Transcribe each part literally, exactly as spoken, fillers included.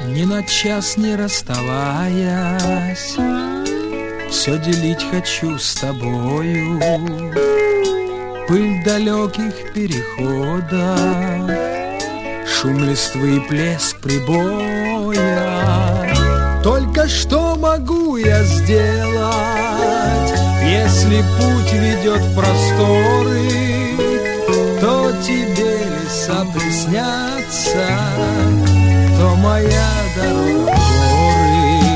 Ни на час не расставаясь, все делить хочу с тобою. Пыль далеких переходов, шум листвы и плеск прибоя. Только что могу я сделать, если путь ведет в просторы, то тебе леса приснятся, то моя дорога в горы.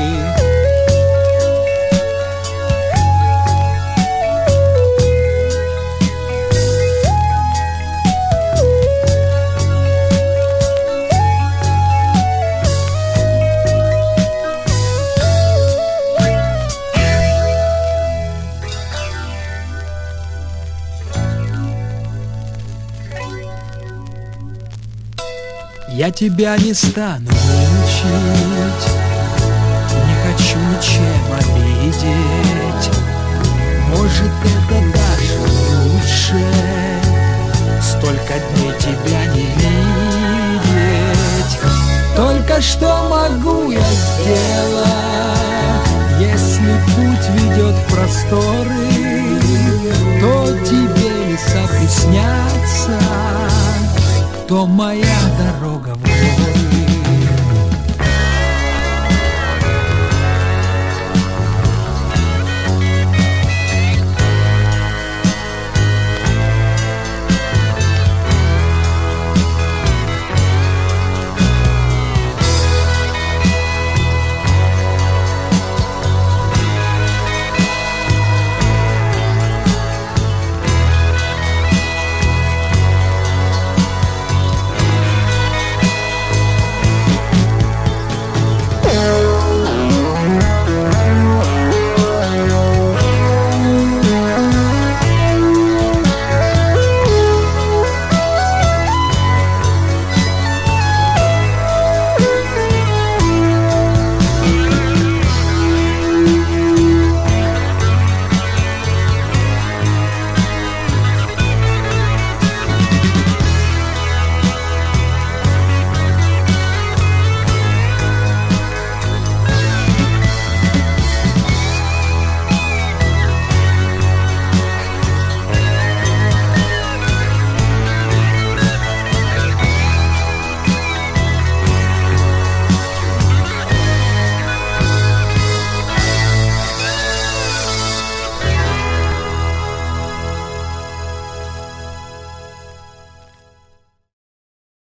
Я тебя не стану мучить, не хочу ничем обидеть. Может, это даже лучше, столько дней тебя не видеть. Только что могу я сделать, если путь ведет в просторы, то тебе леса приснятся, то моя дорога в горы.